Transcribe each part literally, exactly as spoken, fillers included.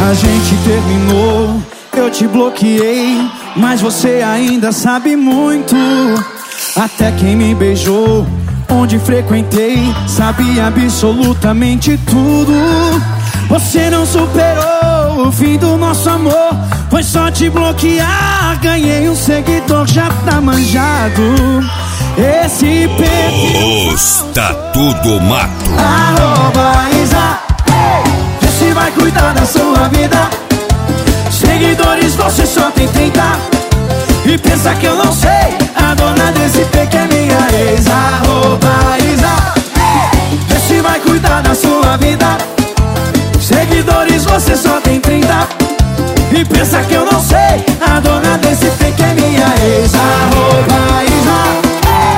A gente terminou, eu te bloqueei, mas você ainda sabe muito. Até quem me beijou, onde frequentei, sabia absolutamente tudo. Você não superou o fim do nosso amor, foi só te bloquear. Ganhei um seguidor, já tá manjado. Esse perfil Os Tatu do Mato. Arroba Isa, vê se vai cuidar da sua vida. Seguidores você só tem trinta. E pensa que eu não sei, a dona desse fake é minha ex. Arroba Isa, vê se vai cuidar da sua vida. Seguidores você só tem trinta. E pensa que eu não sei, a dona desse fake é minha ex. Arroba Isa.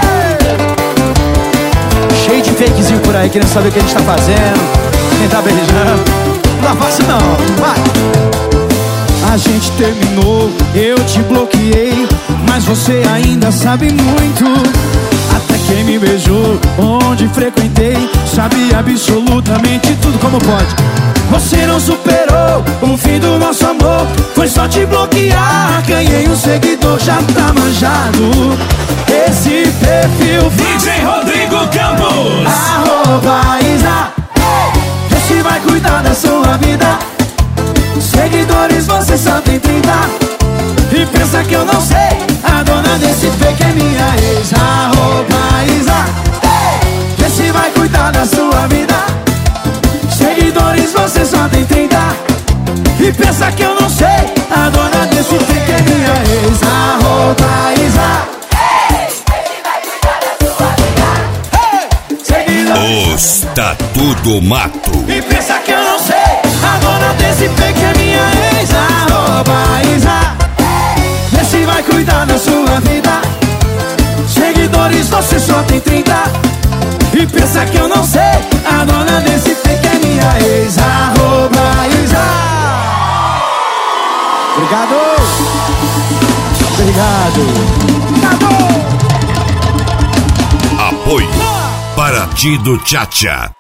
Cheio de fakezinho por aí, querendo saber o que a gente tá fazendo, quem tá beijando. Não dá fácil não, vai. A gente terminou, eu te bloqueei, mas você ainda sabe muito. Até quem me beijou, onde frequentei, sabia absolutamente tudo. Como pode? Você não superou o fim do nosso amor, foi só te bloquear. Ganhei um seguidor, já tá manjado. Esse perfil D J Rodrigo Campos. Arroba Isa, vê se vai cuidar da sua vida. Seguidores você só tem trinta. E pensa que eu não sei, a dona desse fake é minha ex. Arroba Isa, vê se vai cuidar da sua vida. Seguidores você só tem trinta. E pensa que eu não sei, a dona desse fake é minha ex. Arroba Isa, Os Tatu do Mato. e pensa que eu não sei, a dona desse fake é minha ex. Arroba Isa, vê se vai cuidar da sua vida. Seguidores você só tem trinta. E pensa que eu não sei, a dona desse fake é minha ex. Arroba Isa. Obrigado. Obrigado. Obrigado. Apoio Partido Tchatcha.